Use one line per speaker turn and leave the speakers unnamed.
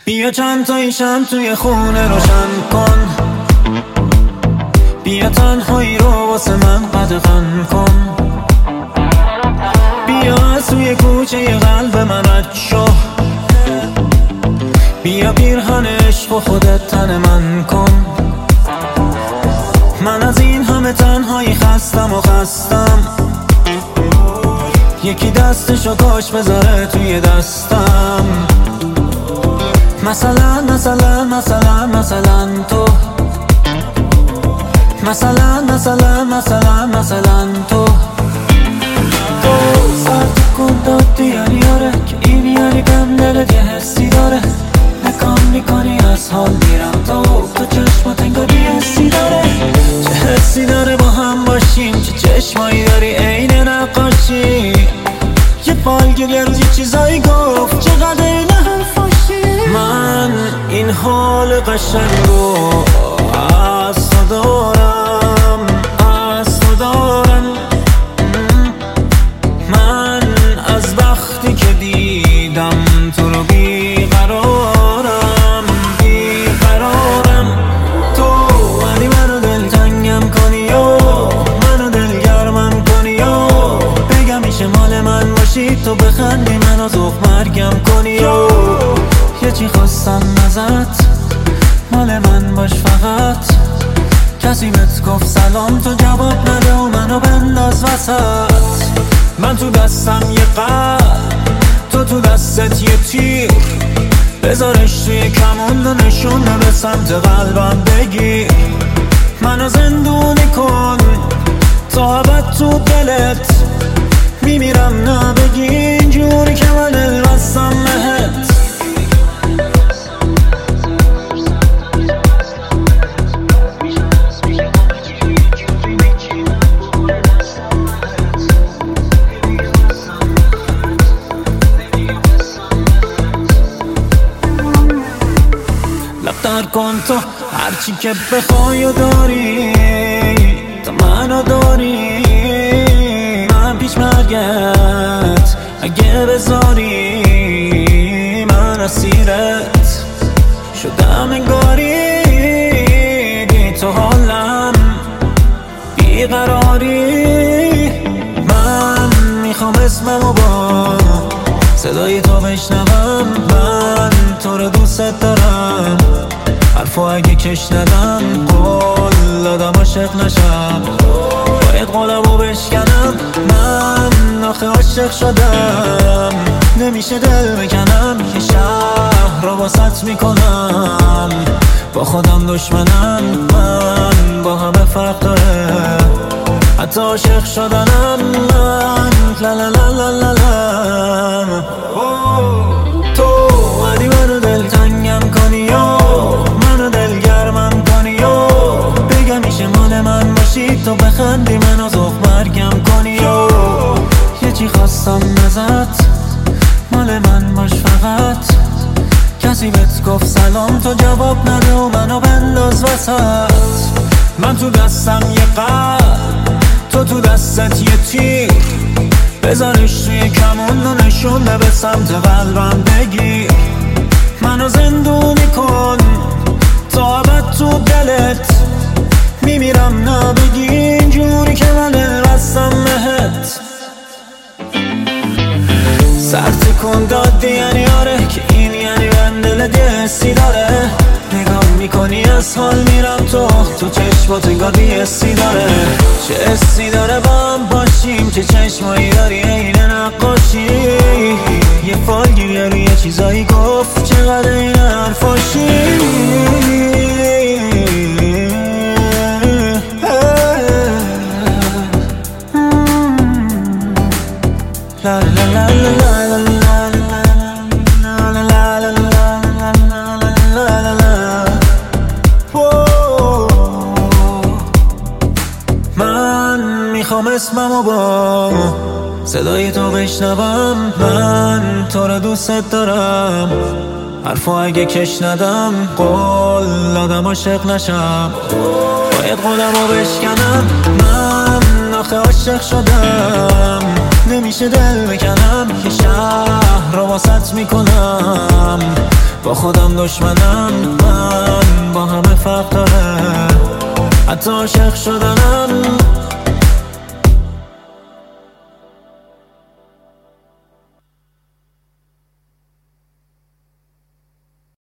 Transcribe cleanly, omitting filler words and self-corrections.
بیا چند تایی شم توی خونه روشن کن، بیا تنهایی رو واسه من قدغن کن، بیا از توی کوچه ی قلب من رد شو، بیا پیرهن عشق و خودت تن من کن. من از این همه تنهایی خستم و خستم، یکی دستشو کاش بذاره توی دستم. مثلا مثلا مثلا مثلا تو، مثلا مثلا مثلا مثلا تو سرد کن دادی یعنی آره که این یعنی بهم دلت یه حسی داره. نکام میکنی از حال میرم تو چشمات انگار یه حسی داره. چه حسی داره با هم باشیم، چه چشمایی داری عین نقاشی. یه فالگیر یه روز یه چیزایی گفت چقدر این حرفاشی. من این حال قشنگو از تو دارم، از تو دارم. من از وقتی که دیدم تو رو بیقرارم، بیقرارم. تو ولی منو دلتنگم کنی و منو دلگرمم کنی و بگم میشه مال من باشی، تو بخندی منو ذوق مرگم کنی و یه چی خواستم ازت، مال من باش فقط. کسی بهت گفت سلام تو جواب نده و منو بنداز وسط. من تو دستم یه قلب، تو دستت یه تیر، بذارش توی کمون و نشونه به سمت قلبم بگیر. منو زندونی کن تا ابد تو دلت، میمیرم نبگی اینجوری که من دل بستم بهت. لبتر کن تو هرچی که بخوای و داری، تو منو داری. من پیش مرگت اگه بذاری، من اسیرت شدم انگاری. بی تو حالم بیقراری. من میخوام اسممو با صدای تو بشنوم. من تو رو دوست دارم، حرفو اگه کش ندم قول دادم عاشق نشم. باید قولمو بشکنم، من آخه عاشق شدم. نمیشه دل بکنم، یه شهر رو واسط میکنم. با خودم دشمنم، من با همه فرق داره. حتی عاشق شدنم من لا لا لا لا لا لا. تو ولی منو دلتنگم کنی و منو دلگرمم کنی و بگم میشه مال من باشی، تو بخندی منو ذوق مرگم کنی و یه چی خواستم ازت، مال من باش فقط. کسی بهت گفت سلام تو جواب نده و منو بنداز وسط. من تو دستم یه قلب، تو دستت یه تیر، بذارش توی کمون و نشونه به سمت قلبم بگیر. منو زندونی کن تا ابد تو دلت، میمیرم نبگی اینجوری که من دل بستم بهت. سرد کن دادی یعنی آره که این یعنی من دلت یه حسی داره. نگاه میکنی از حال میرم تو چشمات انگار بی حسی داره. چه حسی داره با هم باشیم، چه چشمایی داری عین نقاشی. یه فالگیر روی یه چیزایی گفت چقدر این حرفاشی. لا لا لا لا لا میخوام اسممو با صدای تو بشنوم. من تو رو دوست دارم، حرفو اگه کش ندم قول دادم عاشق نشم. باید قولمو بشکنم، من آخه عاشق شدم. نمیشه دل بکنم، یه شهر رو واسط میکنم. با خودم دشمنم، من با همه فرق داره. حتی عاشق شدم